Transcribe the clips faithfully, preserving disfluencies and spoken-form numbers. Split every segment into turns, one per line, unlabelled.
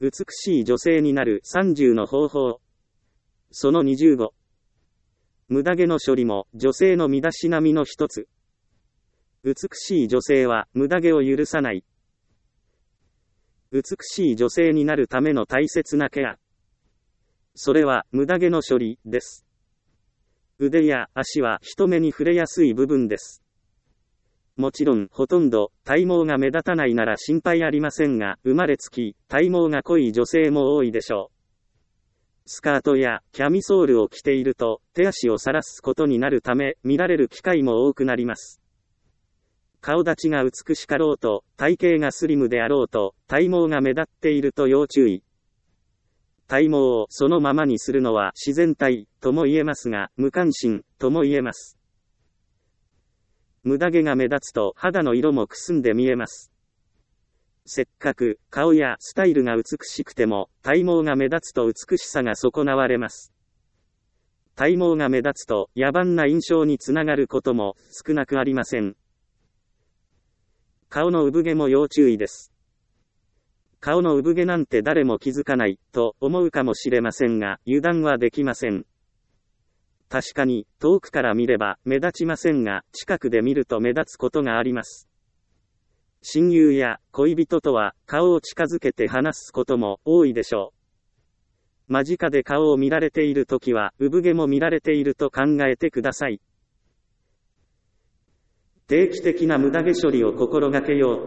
美しい女性になるさんじゅうの方法。そのにじゅうご。無駄毛の処理も女性の身だしなみの一つ。美しい女性は無駄毛を許さない。美しい女性になるための大切なケア。それは無駄毛の処理です。腕や足は人目に触れやすい部分です。もちろんほとんど体毛が目立たないなら心配ありませんが、生まれつき体毛が濃い女性も多いでしょう。スカートやキャミソールを着ていると手足を晒すことになるため見られる機会も多くなります。顔立ちが美しかろうと、体型がスリムであろうと、体毛が目立っていると要注意。体毛をそのままにするのは自然体とも言えますが、無関心とも言えます。無駄毛が目立つと肌の色もくすんで見えます。せっかく顔やスタイルが美しくても、体毛が目立つと美しさが損なわれます。体毛が目立つと野蛮な印象につながることも少なくありません。顔の産毛も要注意です。顔の産毛なんて誰も気づかないと思うかもしれませんが、油断はできません。確かに遠くから見れば目立ちませんが、近くで見ると目立つことがあります。親友や恋人とは顔を近づけて話すことも多いでしょう。間近で顔を見られているときは産毛も見られていると考えてください。定期的な無駄毛処理を心がけよ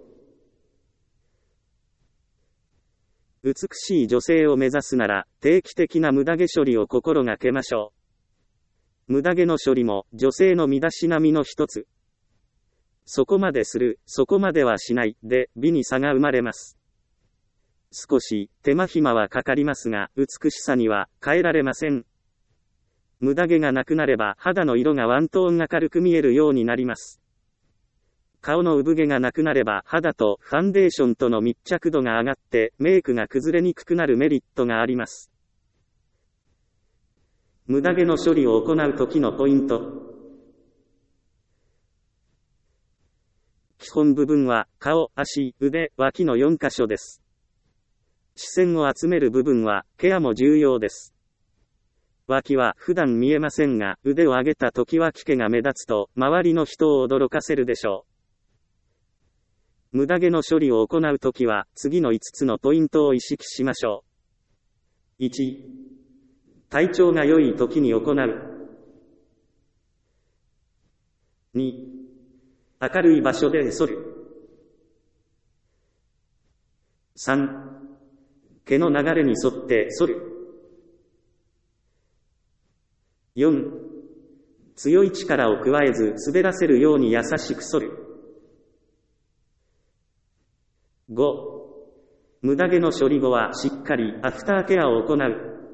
う。美しい女性を目指すなら、定期的な無駄毛処理を心がけましょう。無駄毛の処理も女性の身だしなみの一つ。そこまでする、そこまではしない、で、美に差が生まれます。少し、手間暇はかかりますが、美しさには変えられません。無駄毛がなくなれば肌の色がワントーン明るく見えるようになります。顔の産毛がなくなれば肌とファンデーションとの密着度が上がってメイクが崩れにくくなるメリットがあります。無駄毛の処理を行う時のポイント。基本部分は顔、足、腕、脇のよんかしょです。視線を集める部分はケアも重要です。脇は普段見えませんが、腕を上げた時脇毛が目立つと、周りの人を驚かせるでしょう。無駄毛の処理を行うときは、次のいつつのポイントを意識しましょう。いち. 体調が良い時に行う。に. 明るい場所で剃る。さん. 毛の流れに沿って剃る。よん. 強い力を加えず滑らせるように優しく剃る。ご. 無駄毛の処理後はしっかりアフターケアを行う。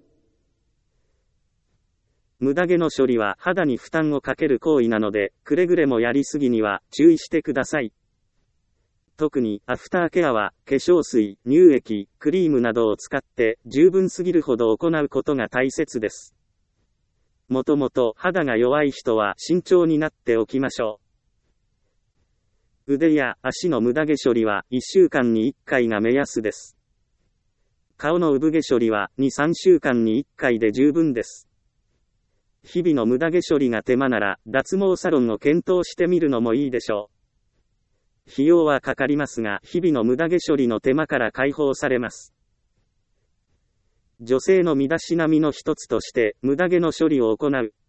無駄毛の処理は肌に負担をかける行為なので、くれぐれもやりすぎには注意してください。特にアフターケアは化粧水、乳液、クリームなどを使って十分すぎるほど行うことが大切です。もともと肌が弱い人は慎重になっておきましょう。腕や足の無駄毛処理はいっしゅうかんにいっかいが目安です。顔の産毛処理はに、さんしゅうかんにいっかいで十分です。日々の無駄毛処理が手間なら脱毛サロンを検討してみるのもいいでしょう。費用はかかりますが、日々の無駄毛処理の手間から解放されます。女性の身だしなみの一つとして、無駄毛の処理を行う。